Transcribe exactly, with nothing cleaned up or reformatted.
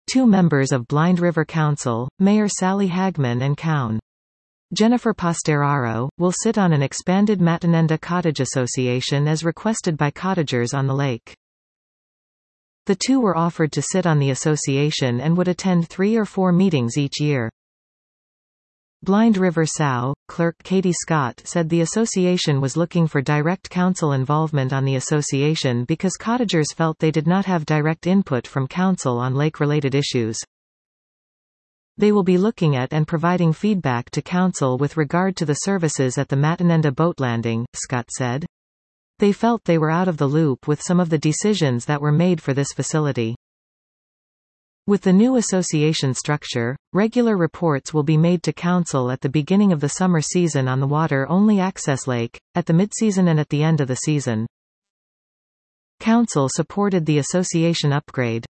Two members of Blind River Council, Mayor Sally Hagman and Coun. Jennifer Posteraro, will sit on an expanded Matinenda Cottage Association as requested by cottagers on the lake. The two were offered to sit on the association and would attend three or four meetings each year. Blind River S A U, clerk Katie Scott said the association was looking for direct council involvement on the association because cottagers felt they did not have direct input from council on lake-related issues. They will be looking at and providing feedback to council with regard to the services at the Matinenda boat landing, Scott said. They felt they were out of the loop with some of the decisions that were made for this facility. With the new association structure, regular reports will be made to council at the beginning of the summer season on the water-only access lake, at the midseason and at the end of the season. Council supported the association upgrade.